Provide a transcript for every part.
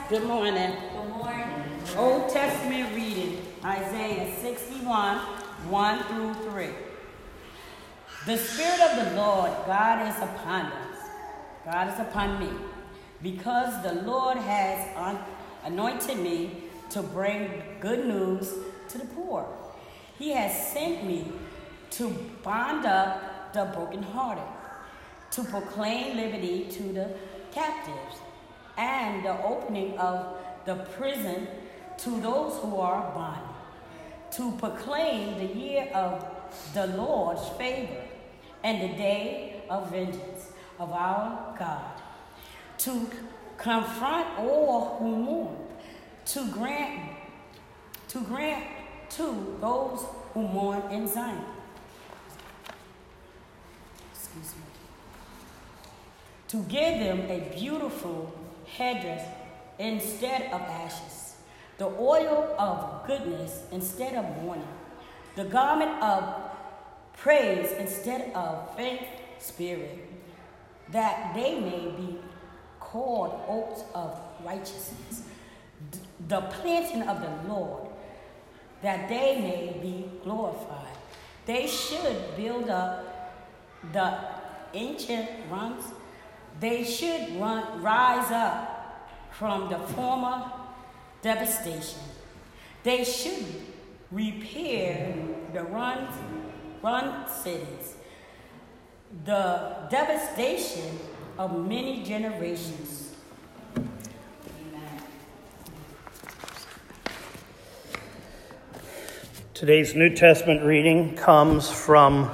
Good morning. Good morning. Old Testament reading, Isaiah 61, 1 through 3. The Spirit of the Lord God is upon us. God is upon me, because the Lord has anointed me to bring good news to the poor. He has sent me to bind up the brokenhearted, to proclaim liberty to the captives, and the opening of the prison to those who are bound, to proclaim the year of the Lord's favor and the day of vengeance of our God, to confront all who mourn, to grant to those who mourn in Zion. To give them a beautiful headdress instead of ashes, the oil of goodness instead of mourning, the garment of praise instead of faint spirit, that they may be called oaks of righteousness, the planting of the Lord, that they may be glorified. They should build up the ancient ruins. They should rise up from the former devastation. They should repair the run cities, the devastation of many generations. Amen. Today's New Testament reading comes from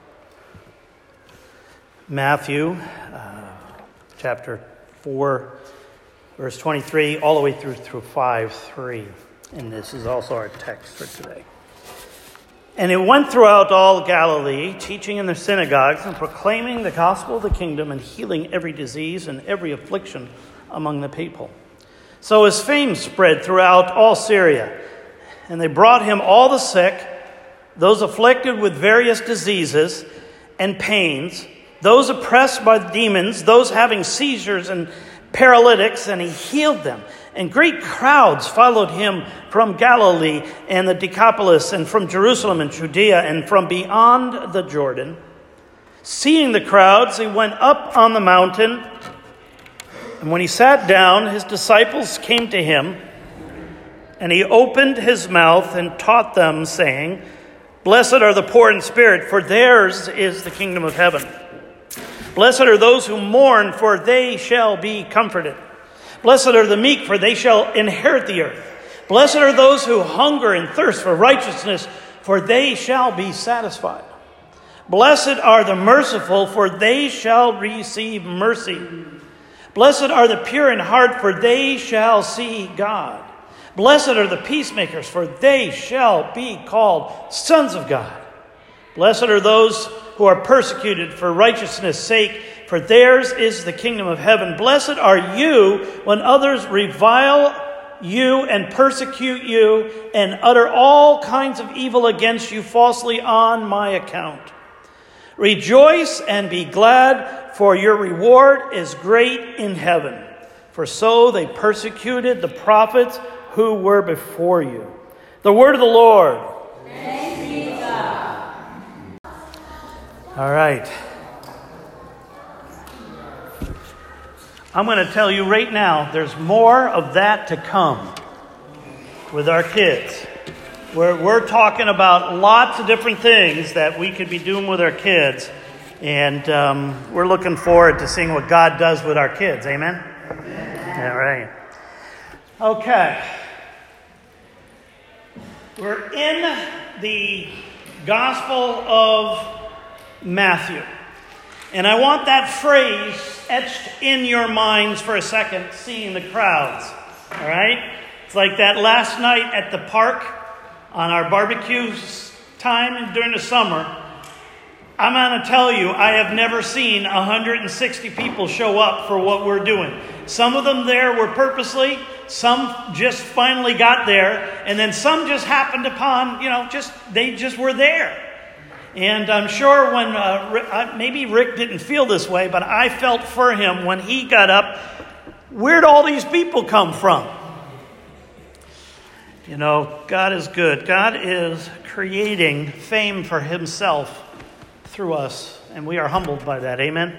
Matthew chapter 4, verse 23, all the way through 5:3. And this is also our text for today. And it went throughout all Galilee, teaching in their synagogues and proclaiming the gospel of the kingdom and healing every disease and every affliction among the people. So his fame spread throughout all Syria, and they brought him all the sick, those afflicted with various diseases and pains, those oppressed by the demons, those having seizures and paralytics, and he healed them. And great crowds followed him from Galilee and the Decapolis, and from Jerusalem and Judea, and from beyond the Jordan. Seeing the crowds, he went up on the mountain, and when he sat down, his disciples came to him, and he opened his mouth and taught them, saying, "Blessed are the poor in spirit, for theirs is the kingdom of heaven. Blessed are those who mourn, for they shall be comforted. Blessed are the meek, for they shall inherit the earth. Blessed are those who hunger and thirst for righteousness, for they shall be satisfied. Blessed are the merciful, for they shall receive mercy. Blessed are the pure in heart, for they shall see God. Blessed are the peacemakers, for they shall be called sons of God. Blessed are those who are persecuted for righteousness' sake, for theirs is the kingdom of heaven. Blessed are you when others revile you and persecute you and utter all kinds of evil against you falsely on my account. Rejoice and be glad, for your reward is great in heaven. For so they persecuted the prophets who were before you." The word of the Lord. Thanks be to God. All right. I'm going to tell you right now, there's more of that to come with our kids. We're talking about lots of different things that we could be doing with our kids. And we're looking forward to seeing what God does with our kids. Amen? All right. Okay. We're in the Gospel of Matthew. And I want that phrase etched in your minds for a second, seeing the crowds. All right? It's like that last night at the park on our barbecue time during the summer. I'm going to tell you, I have never seen 160 people show up for what we're doing. Some of them there were purposely. Some just finally got there. And then some just happened upon, they just were there. And I'm sure when, maybe Rick didn't feel this way, but I felt for him when he got up where'd all these people come from? You know, God is good. God is creating fame for himself through us, and we are humbled by that. Amen?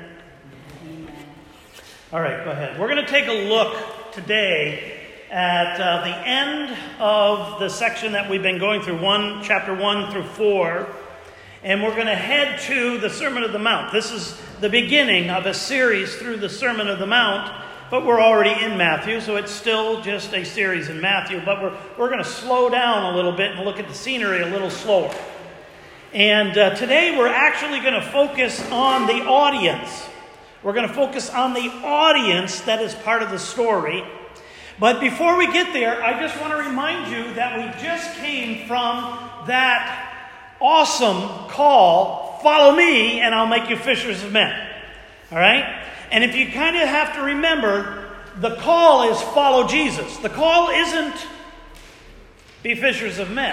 All right, go ahead. We're going to take a look today at the end of the section that we've been going through, chapter 1 through 4. And we're going to head to the Sermon of the Mount. This is the beginning of a series through the Sermon of the Mount. But we're already in Matthew, so it's still just a series in Matthew. But we're going to slow down a little bit and look at the scenery a little slower. And today we're actually going to focus on the audience. We're going to focus on the audience that is part of the story. But before we get there, I just want to remind you that we just came from that awesome call, follow me and I'll make you fishers of men. All right? And if you kind of have to remember, the call is follow Jesus. The call isn't be fishers of men.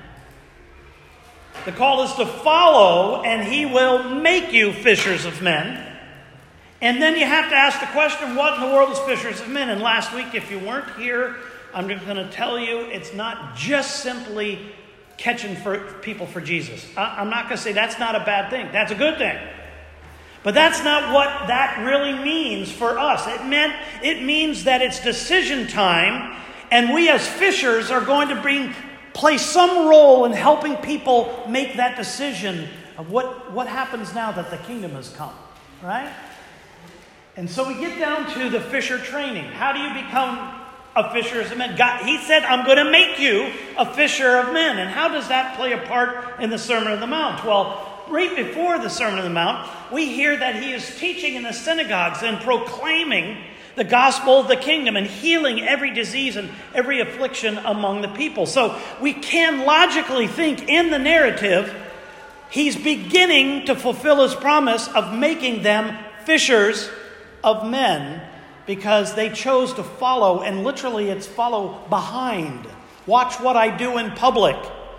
The call is to follow and he will make you fishers of men. And then you have to ask the question, what in the world is fishers of men? And last week, if you weren't here, I'm just going to tell you, it's not just simply catching people for Jesus. I'm not going to say that's not a bad thing. That's a good thing. But that's not what that really means for us. It means that it's decision time, and we as fishers are going to play some role in helping people make that decision of what happens now that the kingdom has come. Right? And so we get down to the fisher training. How do you become a fisher of men? God, he said, I'm going to make you a fisher of men. And how does that play a part in the Sermon on the Mount? Well, right before the Sermon on the Mount, we hear that he is teaching in the synagogues and proclaiming the gospel of the kingdom and healing every disease and every affliction among the people. So we can logically think in the narrative, he's beginning to fulfill his promise of making them fishers of men, because they chose to follow, and literally it's follow behind. Watch what I do in public.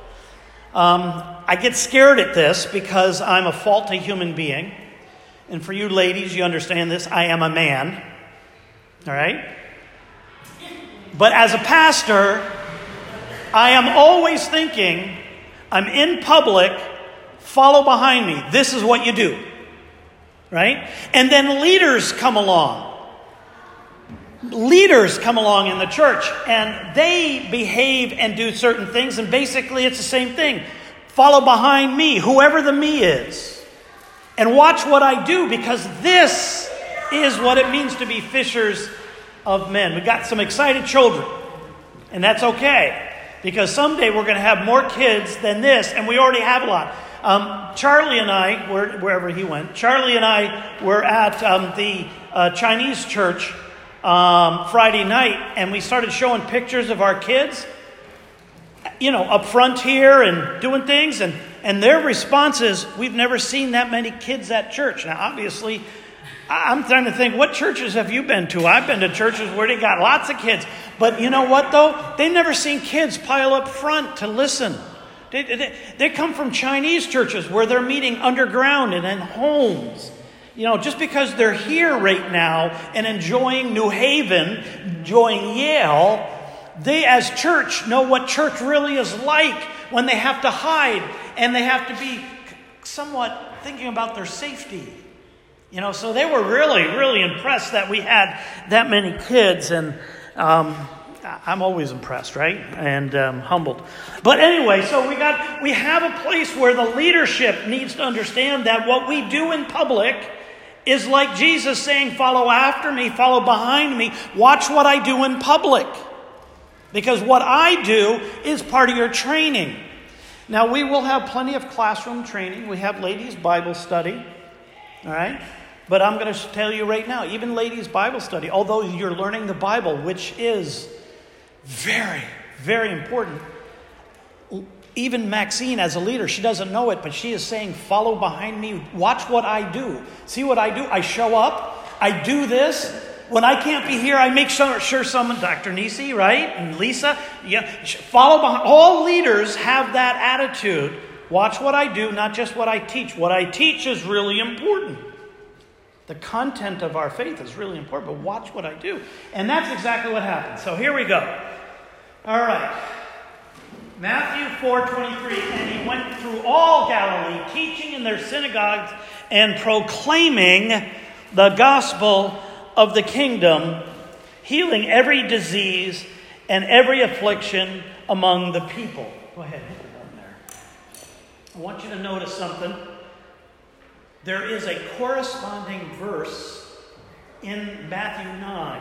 I get scared at this because I'm a faulty human being. And for you ladies, you understand this, I am a man. All right? But as a pastor, I am always thinking, I'm in public, follow behind me. This is what you do. Right? And then leaders come along. Leaders come along in the church and they behave and do certain things, and basically it's the same thing. Follow behind me, whoever the me is, and watch what I do, because this is what it means to be fishers of men. We got some excited children, and that's okay, because someday we're going to have more kids than this, and we already have a lot. Charlie and I, wherever he went, Charlie and I were at the Chinese church Friday night, and we started showing pictures of our kids, up front here and doing things, and their response is, we've never seen that many kids at church. Now, obviously, I'm trying to think, what churches have you been to? I've been to churches where they got lots of kids, but you know what, though? They've never seen kids pile up front to listen. They come from Chinese churches where they're meeting underground and in homes. Just because they're here right now and enjoying New Haven, enjoying Yale, they as church know what church really is like when they have to hide and they have to be somewhat thinking about their safety. So they were really, really impressed that we had that many kids, and I'm always impressed, right? And humbled. But anyway, so we have a place where the leadership needs to understand that what we do in public is like Jesus saying, follow after me, follow behind me, watch what I do in public. Because what I do is part of your training. Now, we will have plenty of classroom training. We have ladies' Bible study. All right? But I'm going to tell you right now, even ladies' Bible study, although you're learning the Bible, which is very, very important. Even Maxine, as a leader, she doesn't know it, but she is saying, follow behind me. Watch what I do. See what I do? I show up. I do this. When I can't be here, I make sure someone, Dr. Nisi, right? And Lisa, follow behind. All leaders have that attitude. Watch what I do, not just what I teach. What I teach is really important. The content of our faith is really important, but watch what I do. And that's exactly what happened. So here we go. All right. Matthew 4:23, and he went through all Galilee, teaching in their synagogues and proclaiming the gospel of the kingdom, healing every disease and every affliction among the people. Go ahead, hit the button there. I want you to notice something. There is a corresponding verse in Matthew 9.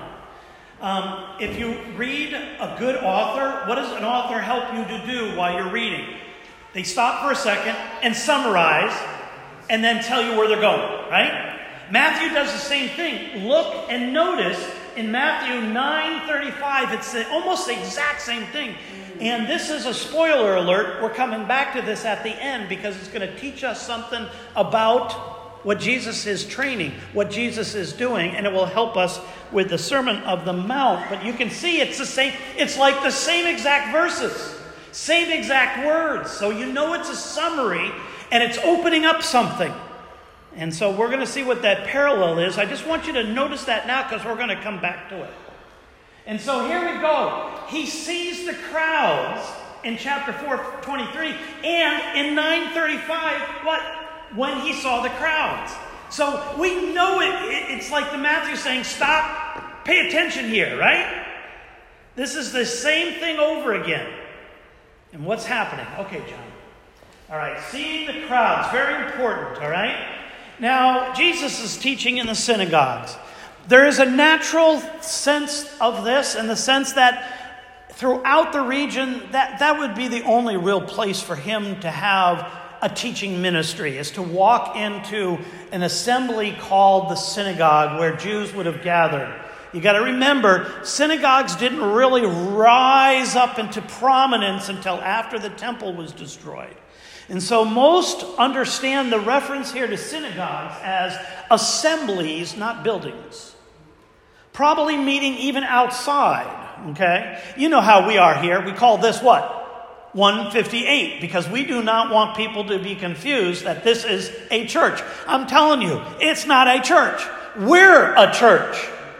If you read a good author, what does an author help you to do while you're reading? They stop for a second and summarize and then tell you where they're going, right? Matthew does the same thing. Look and notice in Matthew 9:35, it's almost the exact same thing. And this is a spoiler alert. We're coming back to this at the end because it's going to teach us something about what Jesus is training, what Jesus is doing, and it will help us with the Sermon of the Mount. But you can see it's the same. It's like the same exact verses, same exact words. So you know it's a summary, and it's opening up something. And so we're going to see what that parallel is. I just want you to notice that now because we're going to come back to it. And so here we go. He sees the crowds in chapter 4:23, and in 9:35, what? When he saw the crowds. So we know it's like the Matthew saying, stop, pay attention here, right? This is the same thing over again. And what's happening? Okay, John. All right, seeing the crowds, very important, all right? Now, Jesus is teaching in the synagogues. There is a natural sense of this in the sense that throughout the region, that would be the only real place for him to have a teaching ministry, is to walk into an assembly called the synagogue where Jews would have gathered. You got to remember, synagogues didn't really rise up into prominence until after the temple was destroyed. And so most understand the reference here to synagogues as assemblies, not buildings. Probably meeting even outside, okay? You know how we are here. We call this what? 158, because we do not want people to be confused that this is a church. I'm telling you, it's not a church. We're a church.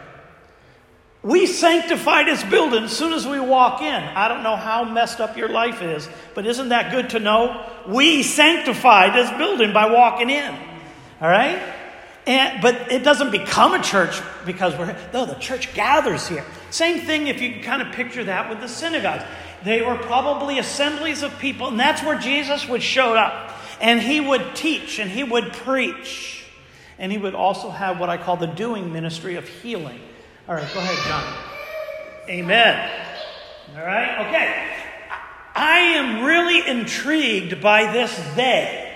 We sanctify this building as soon as we walk in. I don't know how messed up your life is, but isn't that good to know? We sanctify this building by walking in. All right? But it doesn't become a church because the church gathers here. Same thing if you can kind of picture that with the synagogues. They were probably assemblies of people, and that's where Jesus would show up. And he would teach, and he would preach. And he would also have what I call the doing ministry of healing. All right, go ahead, John. Amen. All right, okay. I am really intrigued by this they.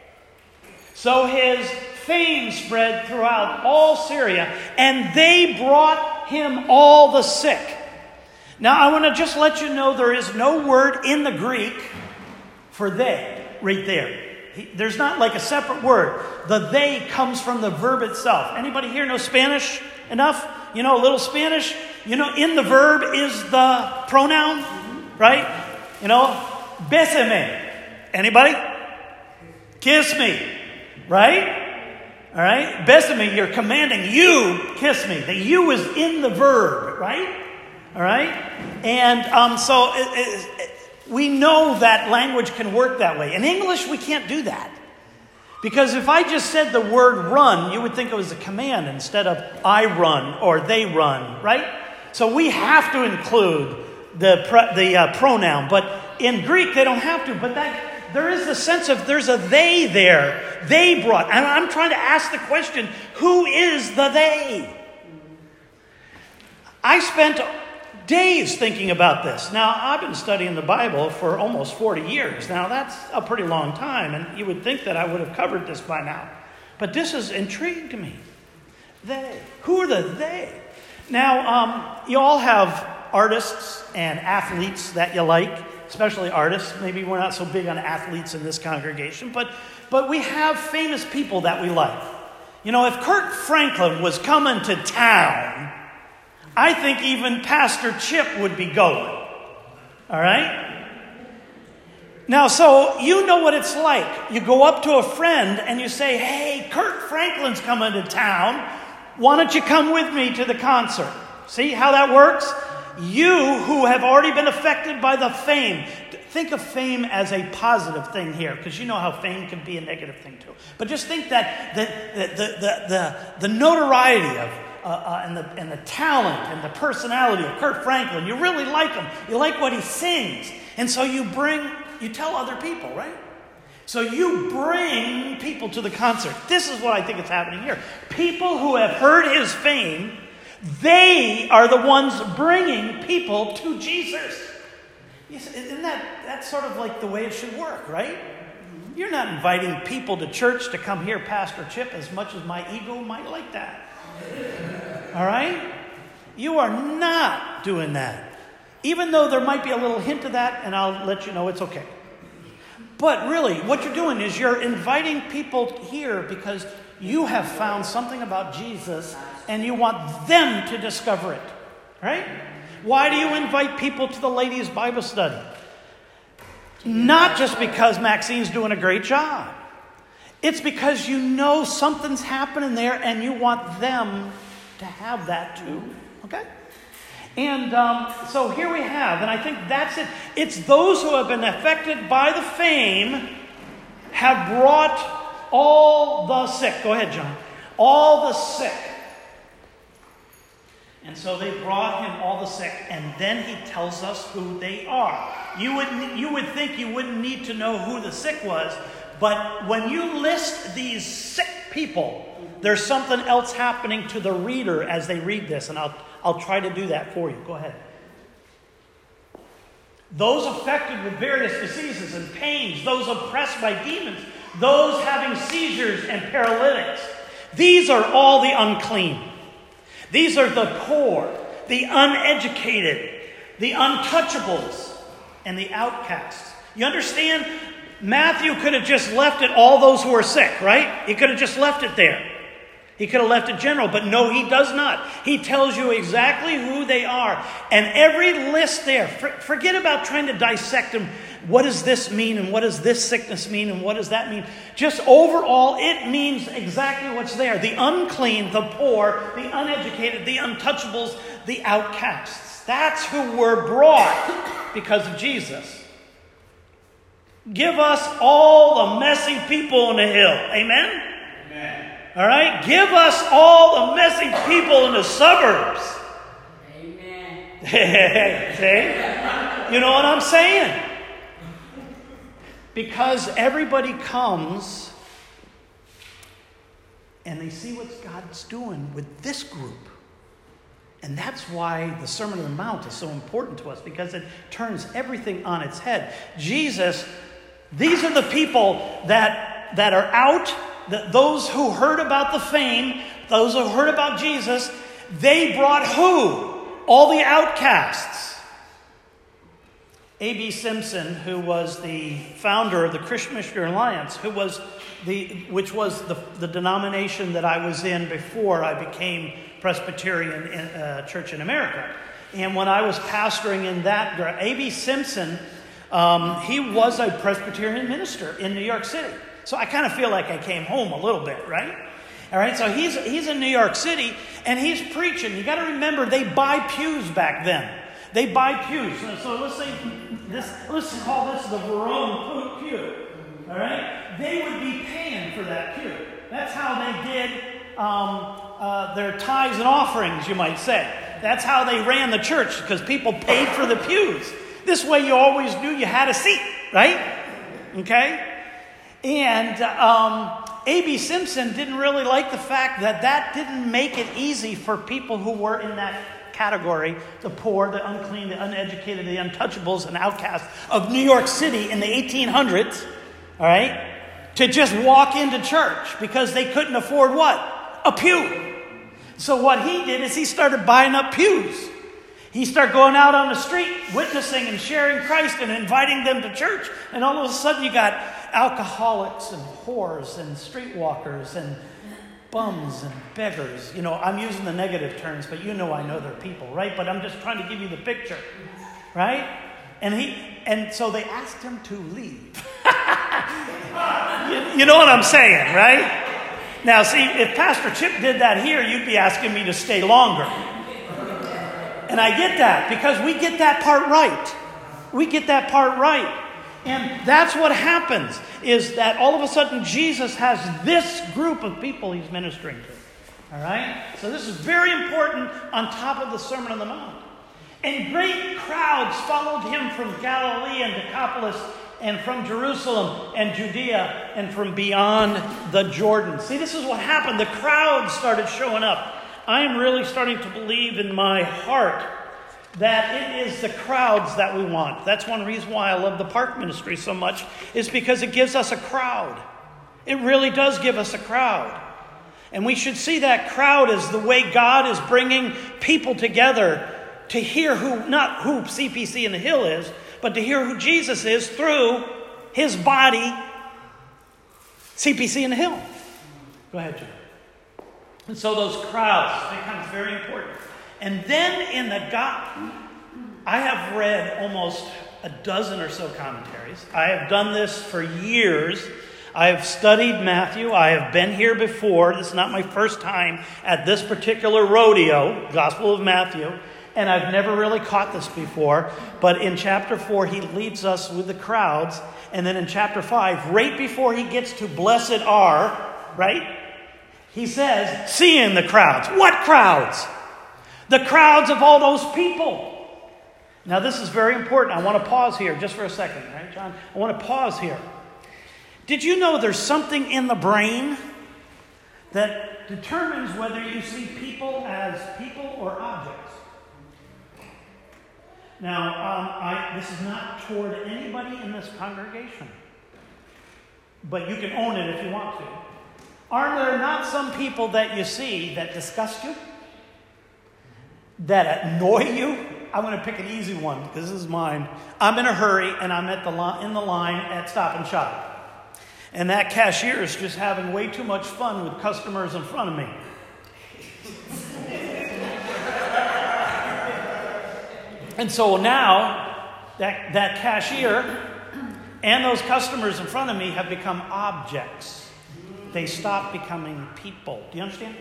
So his fame spread throughout all Syria, and they brought him all the sick. Now, I want to just let you know there is no word in the Greek for they right there. There's not like a separate word. The they comes from the verb itself. Anybody here know Spanish enough? You know a little Spanish? You know, in the verb is the pronoun, right? You know, bésame. Anybody? Kiss me, right? All right? Bésame, you're commanding you kiss me. The you is in the verb, right? All right? And so we know that language can work that way. In English, we can't do that. Because if I just said the word run, you would think it was a command instead of I run or they run, right? So we have to include the pronoun. But in Greek, they don't have to. But there is the sense of there's a they there. They brought. And I'm trying to ask the question, who is the they? I spent days thinking about this. Now, I've been studying the Bible for almost 40 years. Now, that's a pretty long time, and you would think that I would have covered this by now. But this has intrigued me. They. Who are the they? Now, you all have artists and athletes that you like, especially artists. Maybe we're not so big on athletes in this congregation, but we have famous people that we like. You know, if Kirk Franklin was coming to town, I think even Pastor Chip would be going. All right? Now, so you know what it's like. You go up to a friend and you say, hey, Kirk Franklin's coming to town. Why don't you come with me to the concert? See how that works? You who have already been affected by the fame. Think of fame as a positive thing here, because you know how fame can be a negative thing too. But just think that the notoriety of and the talent and the personality of Kirk Franklin, you really like him. You like what he sings. And so you tell other people, right? So you bring people to the concert. This is what I think is happening here. People who have heard his fame, they are the ones bringing people to Jesus. Isn't that's sort of like the way it should work, right? You're not inviting people to church to come hear Pastor Chip as much as my ego might like that. All right? You are not doing that. Even though there might be a little hint of that, and I'll let you know it's okay. But really, what you're doing is you're inviting people here because you have found something about Jesus and you want them to discover it. Right? Why do you invite people to the ladies' Bible study? Not just because Maxine's doing a great job. It's because you know something's happening there and you want them to have that too. Okay? And so here we have, and I think that's it. It's those who have been affected by the fame have brought all the sick. Go ahead, John. All the sick. And so they brought him all the sick, and then he tells us who they are. You would think you wouldn't need to know who the sick was, but when you list these sick people, there's something else happening to the reader as they read this, and I'll try to do that for you. Go ahead. Those affected with various diseases and pains, those oppressed by demons, those having seizures and paralytics. These are all the unclean. These are the poor, the uneducated, the untouchables, and the outcasts. You understand? Matthew could have just left it all those who are sick, right? He could have just left it there. He could have left it general, but no, he does not. He tells you exactly who they are. And every list there, forget about trying to dissect them. What does this mean? And what does this sickness mean? And what does that mean? Just overall, it means exactly what's there. The unclean, the poor, the uneducated, the untouchables, the outcasts. That's who were brought because of Jesus. Give us all the messy people on the hill. Amen? Amen. All right? Give us all the messy people in the suburbs. Amen. See? You know what I'm saying? Because everybody comes and they see what God's doing with this group. And that's why the Sermon on the Mount is so important to us, because it turns everything on its head. Jesus, these are the people that are out, those who heard about the fame, those who heard about Jesus. They brought who? All the outcasts. A.B. Simpson, who was the founder of the Christian Missionary Alliance, which was the denomination that I was in before I became Presbyterian Church in America. And when I was pastoring in that, A.B. Simpson, he was a Presbyterian minister in New York City. So I kind of feel like I came home a little bit, right? All right, so he's in New York City, and he's preaching. You got to remember, they buy pews back then. They buy pews. So let's call this the Verone pew. All right? They would be paying for that pew. That's how they did their tithes and offerings, you might say. That's how they ran the church, because people paid for the pews. This way you always knew you had a seat, right? Okay? And A.B. Simpson didn't really like the fact that didn't make it easy for people who were in that category, the poor, the unclean, the uneducated, the untouchables, and outcasts of New York City in the 1800s, all right, to just walk into church because they couldn't afford what? A pew. So what he did is he started buying up pews. He started going out on the street, witnessing and sharing Christ and inviting them to church. And all of a sudden you got alcoholics and whores and streetwalkers and bums and beggars. You know, I'm using the negative terms, but you know I know they're people, right? But I'm just trying to give you the picture, right? And so they asked him to leave. You know what I'm saying, right? Now, see, if Pastor Chip did that here, you'd be asking me to stay longer. And I get that, because we get that part right. We get that part right. And that's what happens, is that all of a sudden Jesus has this group of people he's ministering to. All right? So this is very important on top of the Sermon on the Mount. And great crowds followed him from Galilee and Decapolis, and from Jerusalem and Judea, and from beyond the Jordan. See, this is what happened. The crowds started showing up. I am really starting to believe in my heart that it is the crowds that we want. That's one reason why I love the park ministry so much, is because it gives us a crowd. It really does give us a crowd. And we should see that crowd as the way God is bringing people together to hear not who CPC in the Hill is, but to hear who Jesus is through his body, CPC in the Hill. Go ahead, Jim. And so those crowds become very important. And then I have read almost a dozen or so commentaries. I have done this for years. I have studied Matthew. I have been here before. This is not my first time at this particular rodeo, Gospel of Matthew. And I've never really caught this before. But in chapter 4, he leads us with the crowds. And then in chapter 5, right before he gets to blessed are, right? He says, seeing the crowds. What crowds? The crowds of all those people. Now this is very important. I want to pause here just for a second, right, John? I want to pause here. Did you know there's something in the brain that determines whether you see people as people or objects? Now, this is not toward anybody in this congregation, but you can own it if you want to. Are there not some people that you see that disgust you? That annoy you? I'm going to pick an easy one because this is mine. I'm in a hurry and I'm in the line at Stop and Shop. And that cashier is just having way too much fun with customers in front of me. And so now, that cashier and those customers in front of me have become objects. They stop becoming people. Do you understand?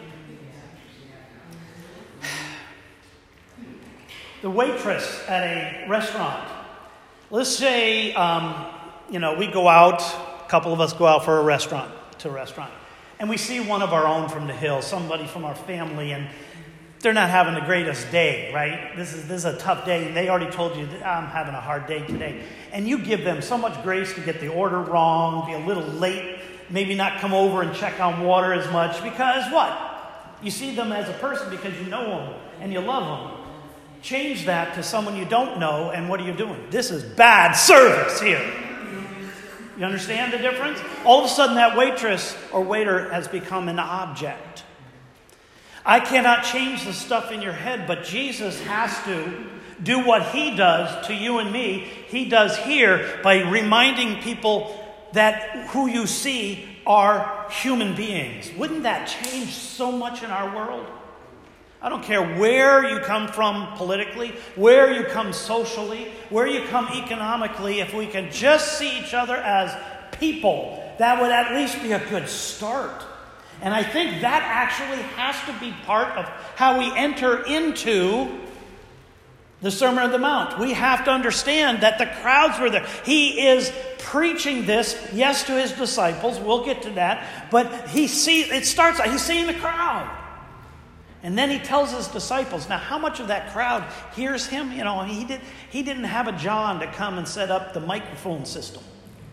The waitress at a restaurant. Let's say, we go out, a couple of us go out to a restaurant, and we see one of our own from the Hill, somebody from our family, and they're not having the greatest day, right? This is a tough day. And they already told you, I'm having a hard day today. And you give them so much grace to get the order wrong, be a little late, maybe not come over and check on water as much. Because what? You see them as a person because you know them and you love them. Change that to someone you don't know, and what are you doing? This is bad service here. You understand the difference? All of a sudden that waitress or waiter has become an object. I cannot change the stuff in your head, but Jesus has to do what he does to you and me. He does here by reminding people that who you see are human beings. Wouldn't that change so much in our world? I don't care where you come from politically, where you come socially, where you come economically. If we can just see each other as people, that would at least be a good start. And I think that actually has to be part of how we enter into the Sermon on the Mount. We have to understand that the crowds were there. He is preaching this, yes, to his disciples. We'll get to that. But he's seeing the crowd. And then he tells his disciples. Now, how much of that crowd hears him? He didn't have a John to come and set up the microphone system.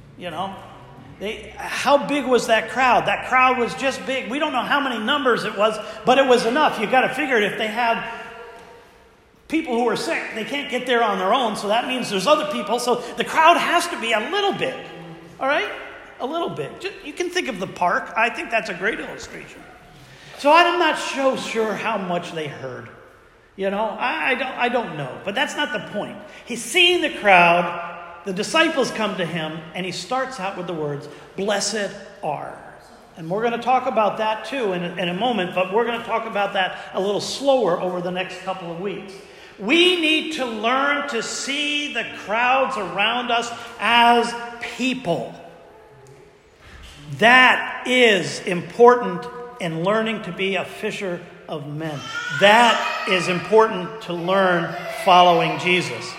How big was that crowd? That crowd was just big. We don't know how many numbers it was, but it was enough. You've got to figure it. If they had people who are sick, they can't get there on their own, so that means there's other people. So the crowd has to be a little bit. All right? A little bit. You can think of the park. I think that's a great illustration. So I'm not so sure how much they heard. I don't know. But that's not the point. He's seeing the crowd. The disciples come to him, and he starts out with the words, blessed are. And we're going to talk about that too in a moment, but we're going to talk about that a little slower over the next couple of weeks. We need to learn to see the crowds around us as people. That is important in learning to be a fisher of men. That is important to learn following Jesus.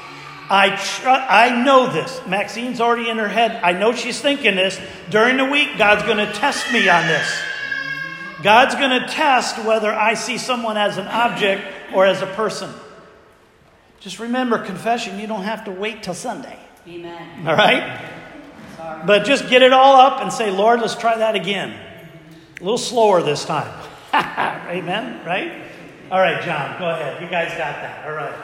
I know this. Maxine's already in her head. I know she's thinking this. During the week, God's going to test me on this. God's going to test whether I see someone as an object or as a person. Just remember, confession, you don't have to wait till Sunday. Amen. All right? Sorry. But just get it all up and say, Lord, let's try that again. A little slower this time. Amen? Right? All right, John, go ahead. You guys got that. All right.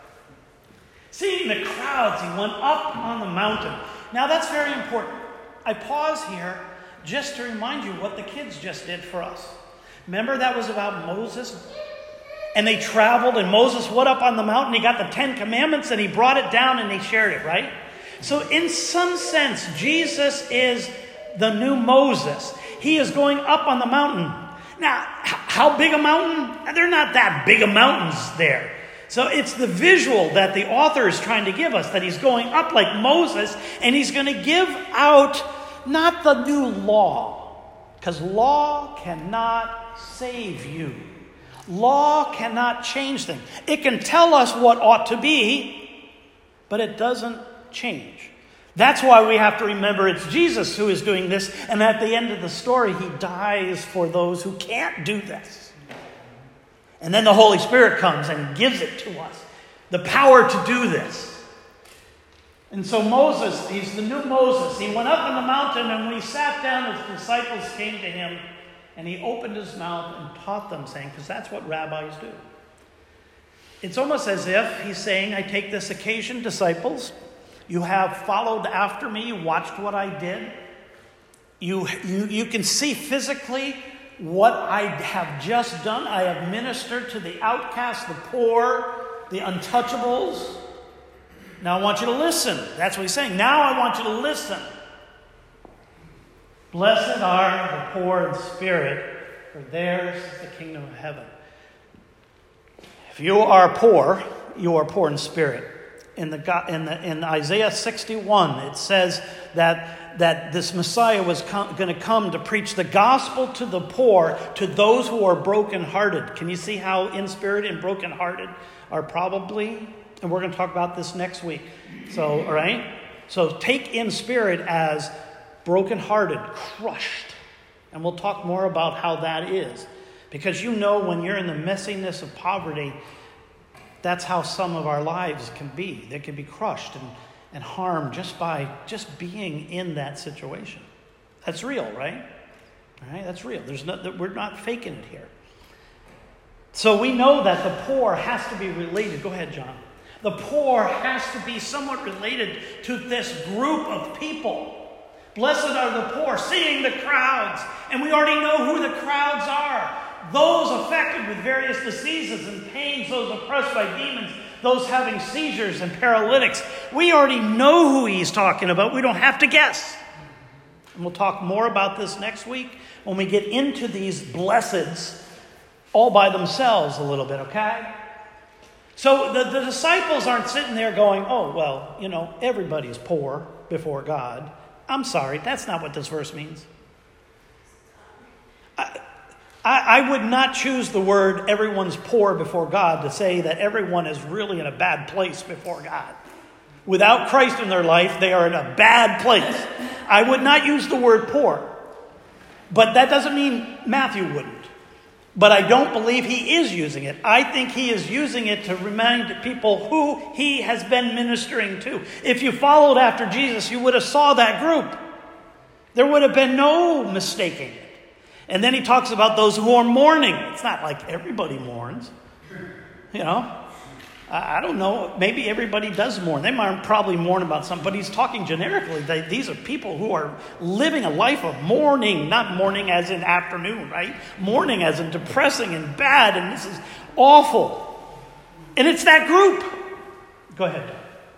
Seeing the crowds, he went up on the mountain. Now, that's very important. I pause here just to remind you what the kids just did for us. Remember that was about Moses? And they traveled, and Moses went up on the mountain. He got the 10 Commandments, and he brought it down, and he shared it, right? So in some sense, Jesus is the new Moses. He is going up on the mountain. Now, how big a mountain? They're not that big of mountains there. So it's the visual that the author is trying to give us, that he's going up like Moses, and he's going to give out not the new law, because law cannot save you. Law cannot change things. It can tell us what ought to be, but it doesn't change. That's why we have to remember it's Jesus who is doing this, and at the end of the story, he dies for those who can't do this. And then the Holy Spirit comes and gives it to us, the power to do this. And so Moses, he's the new Moses. He went up on the mountain, and when he sat down, his disciples came to him, and he opened his mouth and taught them, saying, because that's what rabbis do. It's almost as if he's saying, I take this occasion, disciples. You have followed after me. You watched what I did. You can see physically what I have just done. I have ministered to the outcasts, the poor, the untouchables. Now I want you to listen. That's what he's saying. Now I want you to listen. Blessed are the poor in spirit, for theirs is the kingdom of heaven. If you are poor in spirit. In Isaiah 61, it says that this Messiah was going to come to preach the gospel to the poor, to those who are brokenhearted. Can you see how in spirit and brokenhearted are probably? And we're going to talk about this next week. So, all right? So take in spirit as brokenhearted, crushed. And we'll talk more about how that is. Because you know when you're in the messiness of poverty, that's how some of our lives can be. They can be crushed and harmed just by just being in that situation. That's real, right? All right, that's real. We're not faking it here. So we know that the poor has to be related. Go ahead, John. The poor has to be somewhat related to this group of people. Blessed are the poor, seeing the crowds. And we already know who the crowds are. Those affected with various diseases and pains, those oppressed by demons, those having seizures and paralytics. We already know who he's talking about. We don't have to guess. And we'll talk more about this next week when we get into these blesseds all by themselves a little bit, okay? So the disciples aren't sitting there going, oh, well, everybody's poor before God. I'm sorry, that's not what this verse means. I would not choose the word everyone's poor before God to say that everyone is really in a bad place before God. Without Christ in their life, they are in a bad place. I would not use the word poor. But that doesn't mean Matthew wouldn't. But I don't believe he is using it. I think he is using it to remind people who he has been ministering to. If you followed after Jesus, you would have saw that group. There would have been no mistaking it. And then he talks about those who are mourning. It's not like everybody mourns. I don't know. Maybe everybody does mourn. They might probably mourn about something, but he's talking generically. These are people who are living a life of mourning, not mourning as in afternoon, right? Mourning as in depressing and bad, and this is awful. And it's that group. Go ahead.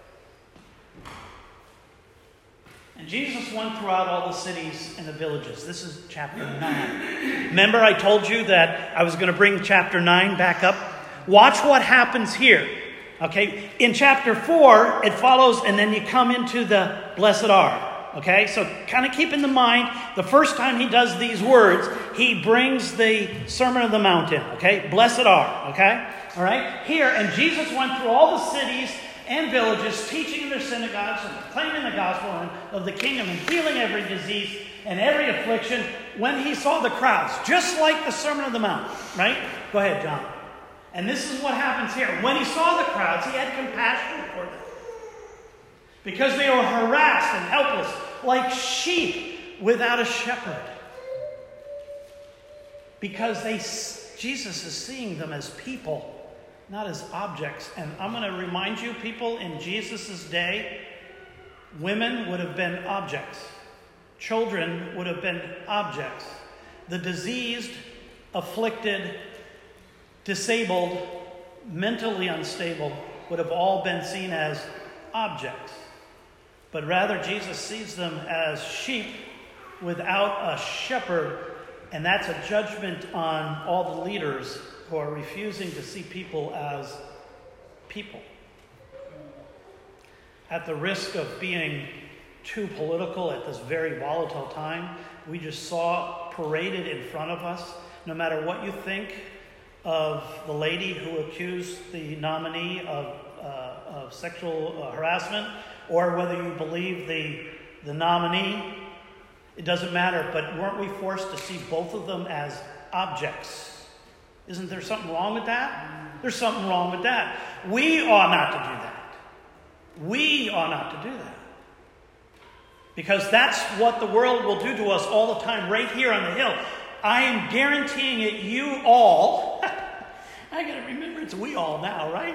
And Jesus went throughout all the cities and the villages. This is chapter 9. Remember I told you that I was going to bring chapter 9 back up? Watch what happens here. Okay, in chapter 4, it follows, and then you come into the blessed are. Okay, so kind of keep in the mind, the first time he does these words, he brings the Sermon on the Mount in. Okay, blessed are. Okay, all right. Here, and Jesus went through all the cities and villages, teaching in their synagogues and proclaiming the gospel of the kingdom and healing every disease and every affliction when he saw the crowds, just like the Sermon on the Mount. Right? Go ahead, John. And this is what happens here. When he saw the crowds, he had compassion for them, because they were harassed and helpless, like sheep without a shepherd. Because Jesus is seeing them as people, not as objects. And I'm going to remind you, people, in Jesus' day, women would have been objects. Children would have been objects. The diseased, afflicted, disabled, mentally unstable would have all been seen as objects. But rather, Jesus sees them as sheep without a shepherd, and that's a judgment on all the leaders who are refusing to see people as people. At the risk of being too political at this very volatile time, we just saw paraded in front of us, no matter what you think of the lady who accused the nominee of sexual harassment, or whether you believe the nominee, it doesn't matter. But weren't we forced to see both of them as objects? Isn't there something wrong with that? There's something wrong with that. We ought not to do that. We ought not to do that. Because that's what the world will do to us all the time, right here on the hill. I am guaranteeing it, you all. I got to remember it's we all now, right?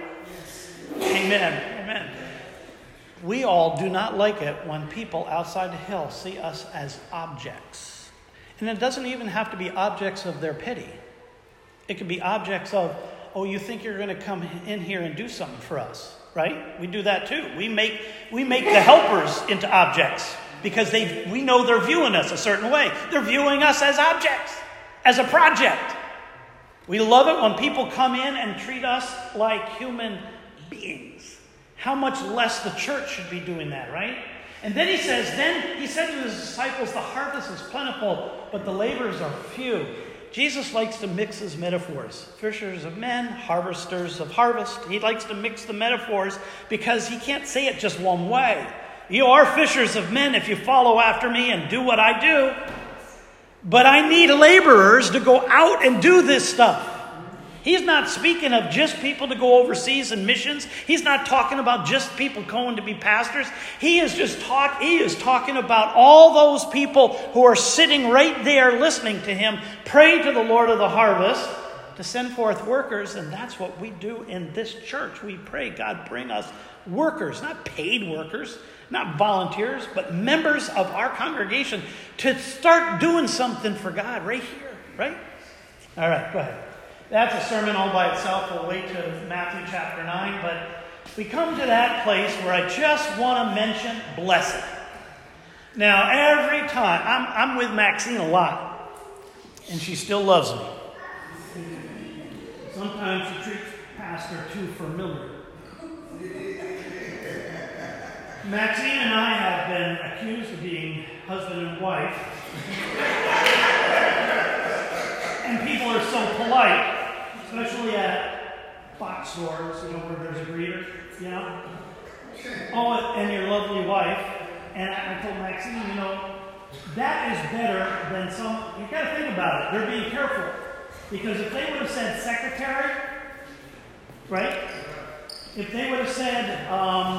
Amen. Amen. We all do not like it when people outside the hill see us as objects. And it doesn't even have to be objects of their pity. It could be objects of, oh, you think you're going to come in here and do something for us, right? We do that too. We make the helpers into objects because we know they're viewing us a certain way. They're viewing us as objects, as a project. We love it when people come in and treat us like human beings. How much less the church should be doing that, right? And then he said to his disciples, the harvest is plentiful, but the laborers are few. Jesus likes to mix his metaphors. Fishers of men, harvesters of harvest. He likes to mix the metaphors because he can't say it just one way. You are fishers of men if you follow after me and do what I do. But I need laborers to go out and do this stuff. He's not speaking of just people to go overseas in missions. He's not talking about just people going to be pastors. He is talking about all those people who are sitting right there listening to him pray to the Lord of the harvest to send forth workers. And that's what we do in this church. We pray, God, bring us workers, not paid workers, not volunteers, but members of our congregation to start doing something for God right here, right? All right, go ahead. That's a sermon all by itself. We'll wait to Matthew chapter 9. But we come to that place where I just want to mention blessed. Now, every time, I'm with Maxine a lot, and she still loves me. Sometimes she treats Pastor too familiar. Maxine and I have been accused of being husband and wife. And people are so polite, especially at box stores, where there's a greeter, Oh, and your lovely wife. And I told Maxine, that is better than you got to think about it. They're being careful. Because if they would have said secretary, right? If they would have said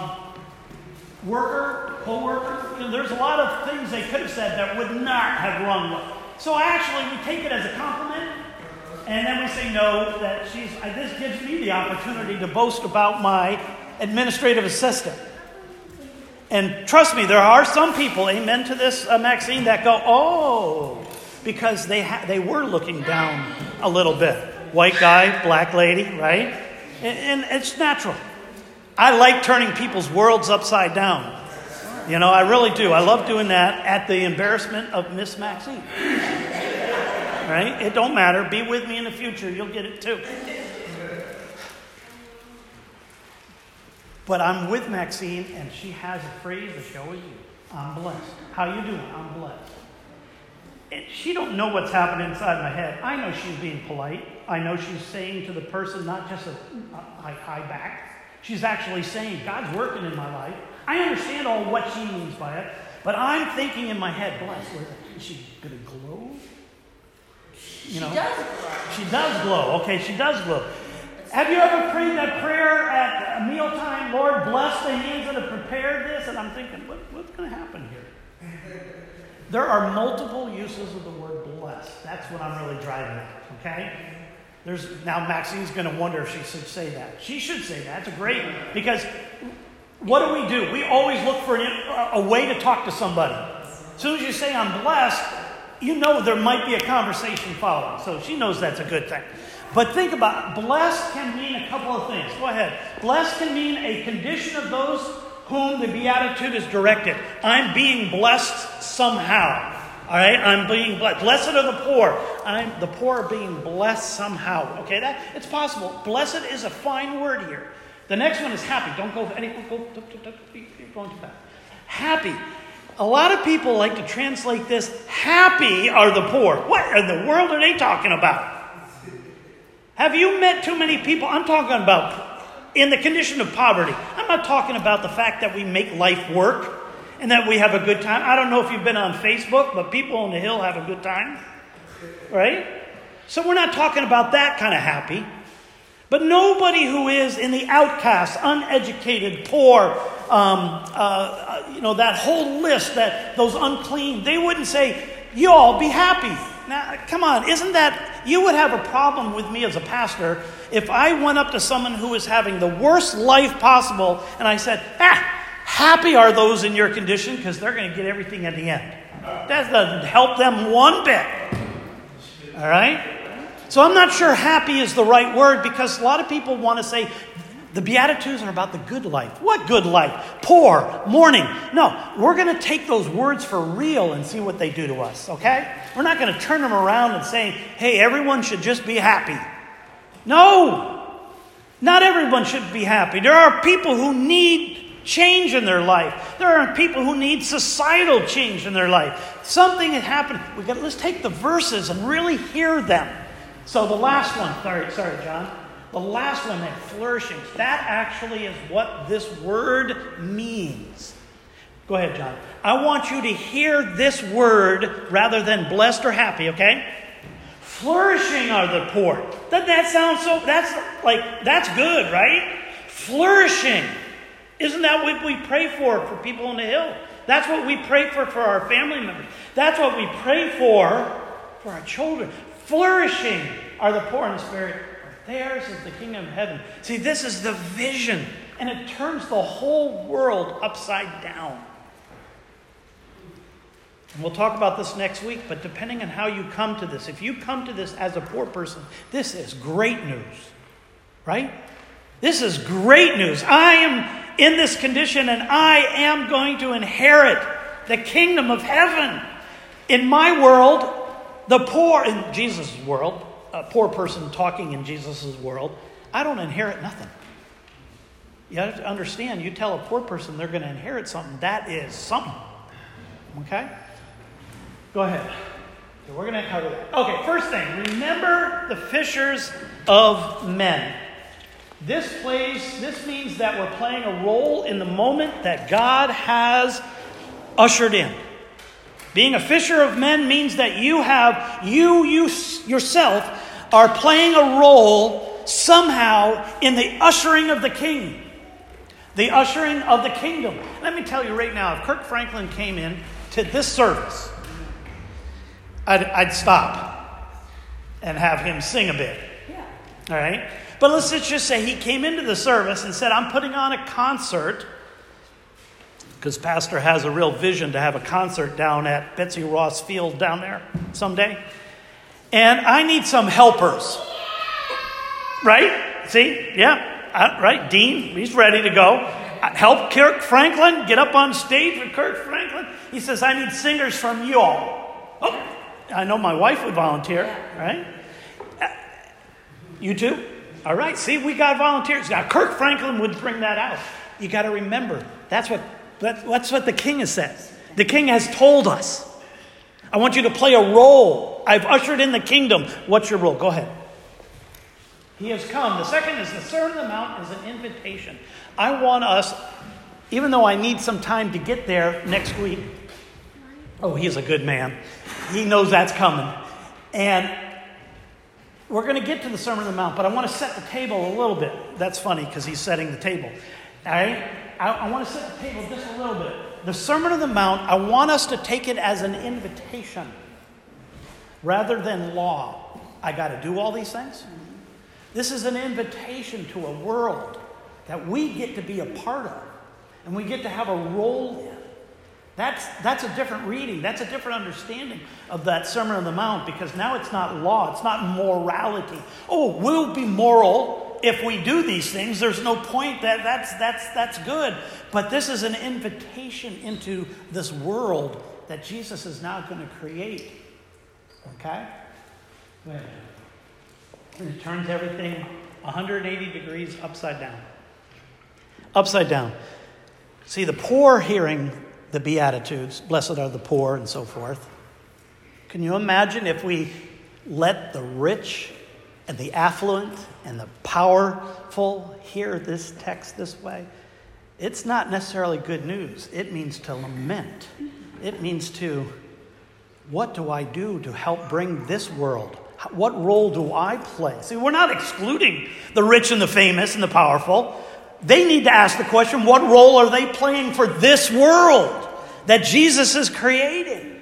worker, co-worker, there's a lot of things they could have said that would not have rung well. So we take it as a compliment, and then we say, no, that this gives me the opportunity to boast about my administrative assistant. And trust me, there are some people, amen to this, Maxine, that go, oh, because they were looking down a little bit. White guy, black lady, right? And it's natural. I like turning people's worlds upside down. I really do. I love doing that at the embarrassment of Miss Maxine. Right? It don't matter. Be with me in the future. You'll get it too. But I'm with Maxine, and she has a phrase that she always uses. I'm blessed. How you doing? I'm blessed. And she don't know what's happening inside my head. I know she's being polite. I know she's saying to the person not just a hi back. She's actually saying, God's working in my life. I understand all what she means by it, but I'm thinking in my head, blessed. Is she going to glow? You know, she does glow. Okay, she does glow. Have you ever prayed that prayer at mealtime? Lord, bless the hands that have prepared this. And I'm thinking, what's going to happen here? There are multiple uses of the word blessed. That's what I'm really driving at. Okay? Now Maxine's going to wonder if she should say that. She should say that. It's great, because what do? We always look for a way to talk to somebody. As soon as you say I'm blessed, you know there might be a conversation following. So she knows that's a good thing. But think about it. Blessed can mean a couple of things. Go ahead. Blessed can mean a condition of those whom the beatitude is directed. I'm being blessed somehow. All right? I'm being blessed. Blessed are the poor. The poor are being blessed somehow. Okay? It's possible. Blessed is a fine word here. The next one is happy. Don't go you're going too fast. Happy. A lot of people like to translate this, happy are the poor. What in the world are they talking about? Have you met too many people? I'm talking about in the condition of poverty. I'm not talking about the fact that we make life work and that we have a good time. I don't know if you've been on Facebook, but people on the hill have a good time. Right? So we're not talking about that kind of happy. But nobody who is in the outcast, uneducated, poor, that whole list, those unclean, they wouldn't say, you all be happy. Now, come on, isn't that, you would have a problem with me as a pastor if I went up to someone who is having the worst life possible and I said, happy are those in your condition because they're going to get everything at the end. That doesn't help them one bit. All right? So I'm not sure happy is the right word, because a lot of people want to say the Beatitudes are about the good life. What good life? Poor, mourning. No, we're going to take those words for real and see what they do to us, okay? We're not going to turn them around and say, hey, everyone should just be happy. No, not everyone should be happy. There are people who need change in their life. There are people who need societal change in their life. Something had happened. Let's take the verses and really hear them. So the last one, sorry, John. The last one, that flourishing, that actually is what this word means. Go ahead, John. I want you to hear this word rather than blessed or happy, okay? Flourishing are the poor. Doesn't that sound so, that's good, right? Flourishing. Isn't that what we pray for people on the hill? That's what we pray for our family members. That's what we pray for our children. Flourishing are the poor in the spirit. Theirs is the kingdom of heaven. See, this is the vision. And it turns the whole world upside down. And we'll talk about this next week. But depending on how you come to this. If you come to this as a poor person, this is great news. Right? This is great news. I am in this condition and I am going to inherit the kingdom of heaven. In my world, the poor, in Jesus' world, a poor person talking in Jesus' world, I don't inherit nothing. You have to understand, you tell a poor person they're going to inherit something, that is something. Okay? Go ahead. So we're going to cover that. Okay, first thing, remember the fishers of men. This means that we're playing a role in the moment that God has ushered in. Being a fisher of men means that you yourself are playing a role somehow in the ushering of the king. The ushering of the kingdom. Let me tell you right now, if Kirk Franklin came in to this service, I'd stop and have him sing a bit. Yeah. All right? But let's just say he came into the service and said, I'm putting on a concert, because Pastor has a real vision to have a concert down at Betsy Ross Field down there someday. And I need some helpers. Right? See? Yeah. Right. Dean, he's ready to go. Help Kirk Franklin. Get up on stage with Kirk Franklin. He says, I need singers from you all. Oh, I know my wife would volunteer. Right? You too? All right. See, we got volunteers. Now, Kirk Franklin would bring that out. You got to remember, that's what the king has said. The king has told us. I want you to play a role. I've ushered in the kingdom. What's your role? Go ahead. He has come. The second is the Sermon on the Mount is an invitation. I want us, even though I need some time to get there next week. Oh, he is a good man. He knows that's coming. And we're going to get to the Sermon on the Mount, but I want to set the table a little bit. That's funny because he's setting the table. All right? I want to set the table just a little bit. The Sermon on the Mount, I want us to take it as an invitation rather than law. I got to do all these things. This is an invitation to a world that we get to be a part of and we get to have a role in. That's a different reading. That's a different understanding of that Sermon on the Mount, because now it's not law. It's not morality. Oh, we'll be moral if we do these things. There's no point. That's good. But this is an invitation into this world that Jesus is now going to create. Okay? Go ahead. And it turns everything 180 degrees upside down. Upside down. See, the poor hearing the Beatitudes, blessed are the poor, and so forth. Can you imagine if we let the rich and the affluent and the powerful hear this text this way? It's not necessarily good news. It means to lament. It means to, what do I do to help bring this world? What role do I play? See, we're not excluding the rich and the famous and the powerful. They need to ask the question, what role are they playing for this world that Jesus is creating?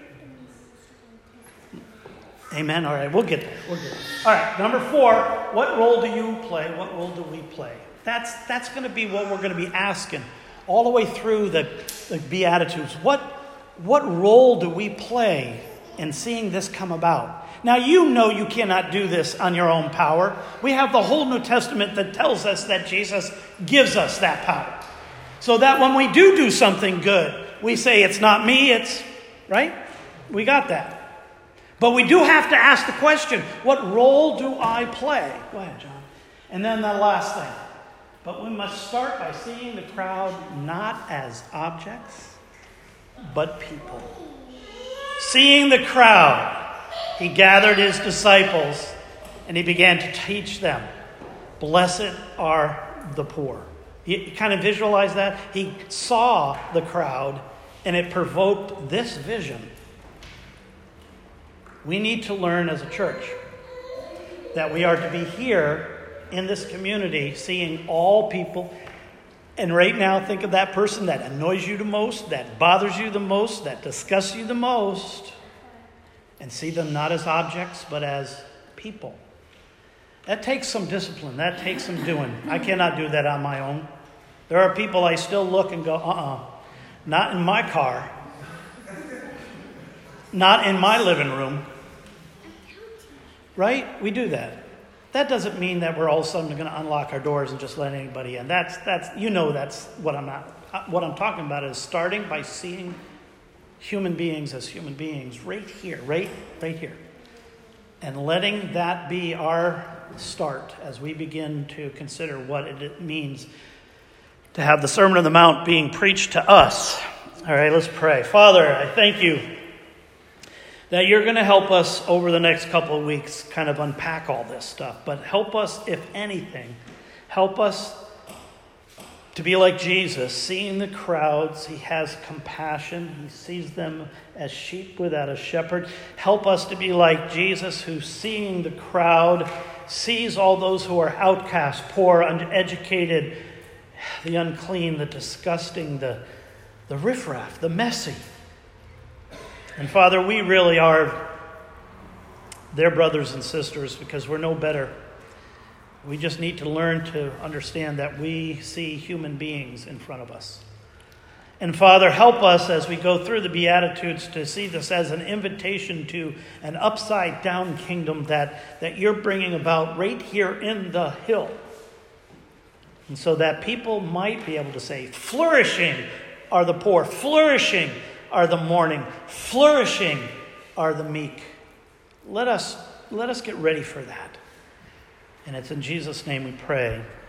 Amen. All right, we'll get there. All right, number 4, what role do you play? What role do we play? That's going to be what we're going to be asking all the way through the Beatitudes. What role do we play in seeing this come about? Now, you know you cannot do this on your own power. We have the whole New Testament that tells us that Jesus gives us that power. So that when we do something good, we say it's not me, it's, right? We got that. But we do have to ask the question, what role do I play? Go ahead, John. And then the last thing. But we must start by seeing the crowd not as objects, but people. Seeing the crowd, he gathered his disciples and he began to teach them, blessed are the poor. You kind of visualize that? He saw the crowd and it provoked this vision. We need to learn as a church that we are to be here in this community seeing all people. And right now, think of that person that annoys you the most, that bothers you the most, that disgusts you the most, and see them not as objects, but as people. That takes some discipline. That takes some doing. I cannot do that on my own. There are people I still look and go, not in my car. Not in my living room. Right? We do that. That doesn't mean that we're all of a sudden going to unlock our doors and just let anybody in. That's what I'm talking about is starting by seeing human beings as human beings right here, right here. And letting that be our start as we begin to consider what it means to have the Sermon on the Mount being preached to us. All right, let's pray. Father, I thank you that you're going to help us over the next couple of weeks kind of unpack all this stuff. But help us, if anything, help us to be like Jesus, seeing the crowds. He has compassion. He sees them as sheep without a shepherd. Help us to be like Jesus, who, seeing the crowd, sees all those who are outcast, poor, uneducated, the unclean, the disgusting, the riffraff, the messy. And Father, we really are their brothers and sisters because we're no better. We just need to learn to understand that we see human beings in front of us. And Father, help us as we go through the Beatitudes to see this as an invitation to an upside-down kingdom that you're bringing about right here in the hill. And so that people might be able to say, flourishing are the poor, flourishing are the mourning, flourishing are the meek. Let us get ready for that. And it's in Jesus' name we pray.